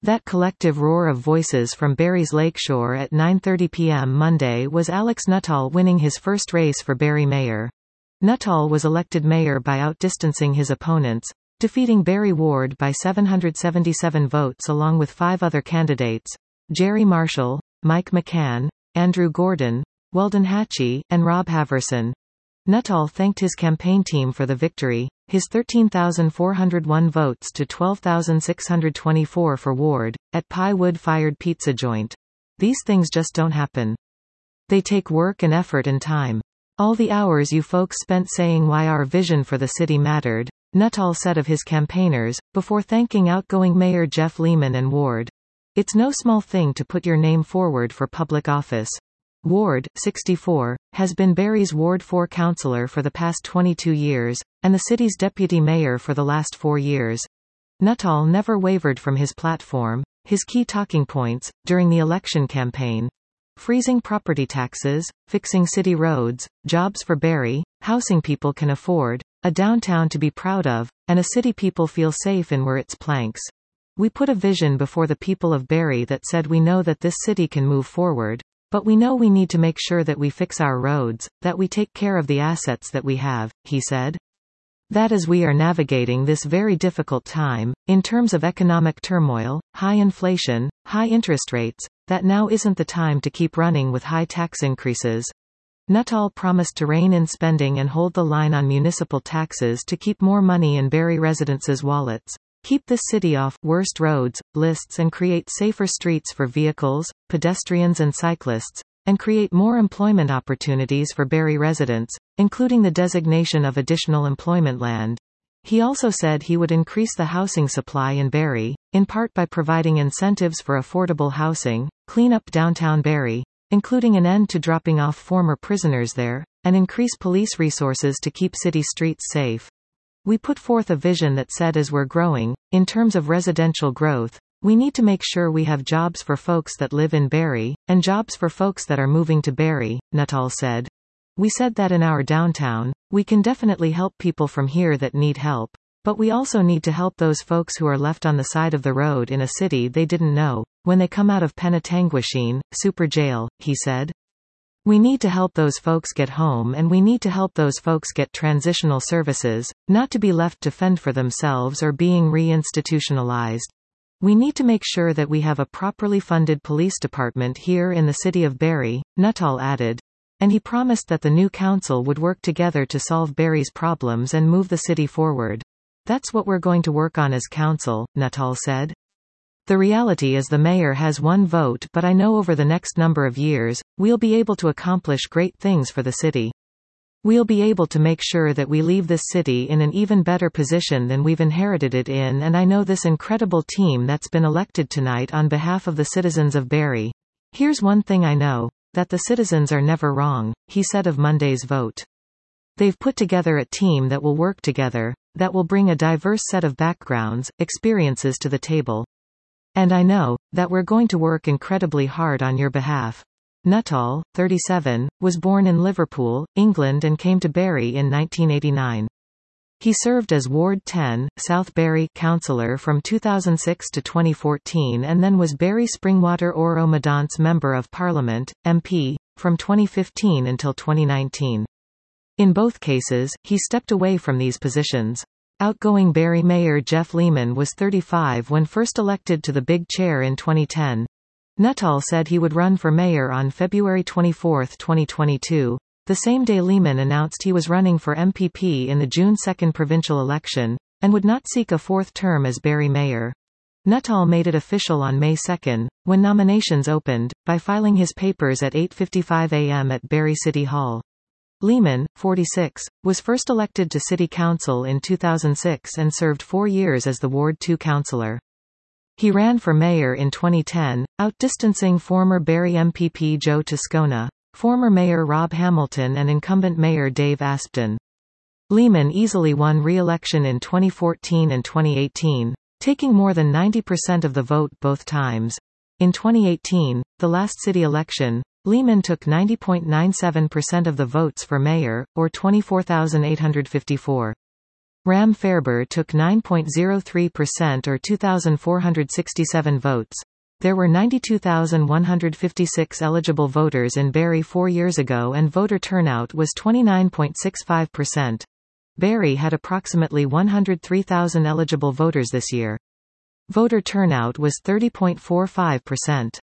That collective roar of voices from Barrie's Lakeshore at 9:30 p.m. Monday was Alex Nuttall winning his first race for Barrie mayor. Nuttall was elected mayor by outdistancing his opponents, defeating Barrie Ward by 777 votes along with 5 other candidates: Jerry Marshall, Mike McCann, Andrew Gordon, Weldon Hatchie, and Rob Haverson. Nuttall thanked his campaign team for the victory, his 13,401 votes to 12,624 for Ward, at Pie Wood-fired pizza joint. "These things just don't happen. They take work and effort and time. All the hours you folks spent saying why our vision for the city mattered," Nuttall said of his campaigners, before thanking outgoing Mayor Jeff Lehman and Ward. "It's no small thing to put your name forward for public office." Ward, 64, has been Barrie's Ward 4 councillor for the past 22 years, and the city's deputy mayor for the last 4 years. Nuttall never wavered from his platform, his key talking points, during the election campaign: freezing property taxes, fixing city roads, jobs for Barrie, housing people can afford, a downtown to be proud of, and a city people feel safe in were its planks. "We put a vision before the people of Barrie that said we know that this city can move forward. But we know we need to make sure that we fix our roads, that we take care of the assets that we have," he said. That as we are navigating this very difficult time, in terms of economic turmoil, high inflation, high interest rates, that now isn't the time to keep running with high tax increases. Nuttall promised to rein in spending and hold the line on municipal taxes to keep more money in Barrie residents' wallets, keep this city off worst roads lists and create safer streets for vehicles, pedestrians and cyclists, and create more employment opportunities for Barrie residents, including the designation of additional employment land. He also said he would increase the housing supply in Barrie, in part by providing incentives for affordable housing, clean up downtown Barrie, including an end to dropping off former prisoners there, and increase police resources to keep city streets safe. "We put forth a vision that said as we're growing, in terms of residential growth, we need to make sure we have jobs for folks that live in Barrie, and jobs for folks that are moving to Barrie," Nuttall said. "We said that in our downtown, we can definitely help people from here that need help, but we also need to help those folks who are left on the side of the road in a city they didn't know, when they come out of Penetanguishene, Super Jail," he said. "We need to help those folks get home and we need to help those folks get transitional services, not to be left to fend for themselves or being re-institutionalized. We need to make sure that we have a properly funded police department here in the city of Barrie," Nuttall added. And he promised that the new council would work together to solve Barrie's problems and move the city forward. "That's what we're going to work on as council," Nuttall said. "The reality is the mayor has 1 vote, but I know over the next number of years, we'll be able to accomplish great things for the city. We'll be able to make sure that we leave this city in an even better position than we've inherited it in, and I know this incredible team that's been elected tonight on behalf of the citizens of Barrie. Here's one thing I know, that the citizens are never wrong," he said of Monday's vote. "They've put together a team that will work together, that will bring a diverse set of backgrounds, experiences to the table. And I know that we're going to work incredibly hard on your behalf." Nuttall, 37, was born in Liverpool, England and came to Barrie in 1989. He served as Ward 10, South Barrie councillor from 2006 to 2014 and then was Barrie Springwater Oro Medonce Member of Parliament, MP, from 2015 until 2019. In both cases, he stepped away from these positions. Outgoing Barrie Mayor Jeff Lehman was 35 when first elected to the big chair in 2010. Nuttall said he would run for mayor on February 24, 2022, the same day Lehman announced he was running for MPP in the June 2 provincial election, and would not seek a 4th term as Barrie mayor. Nuttall made it official on May 2, when nominations opened, by filing his papers at 8:55 a.m. at Barrie City Hall. Lehman, 46, was first elected to City Council in 2006 and served 4 years as the Ward 2 councillor. He ran for mayor in 2010, outdistancing former Barrie MPP Joe Toscona, former Mayor Rob Hamilton and incumbent Mayor Dave Aspden. Lehman easily won re-election in 2014 and 2018, taking more than 90% of the vote both times. In 2018, the last city election, Lehman took 90.97% of the votes for mayor, or 24,854. Ram Fairber took 9.03% or 2,467 votes. There were 92,156 eligible voters in Barrie 4 years ago and voter turnout was 29.65%. Barrie had approximately 103,000 eligible voters this year. Voter turnout was 30.45%.